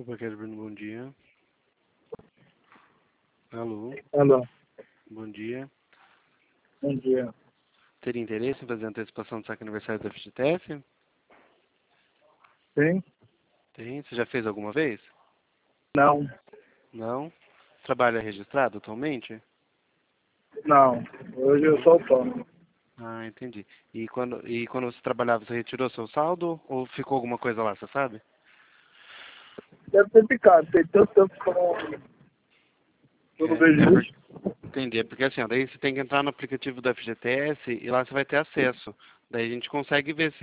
Raquel Bruno, bom dia. Alô, Alô, bom dia. bom dia. Teria interesse em fazer a antecipação do saque aniversário da FGTS? Sim? Tem. Você já fez alguma vez? Não, Não? Trabalha registrado atualmente? não. Hoje eu sou autônomo. Ah, entendi. E quando você trabalhava, você retirou seu saldo ou ficou alguma coisa lá, você sabe? Deve ter ficado, tem tanto tempo que eu não vejo isso. Entendi. É porque assim, ó, daí você tem que entrar no aplicativo do FGTS e lá você vai ter acesso. Daí a gente consegue ver se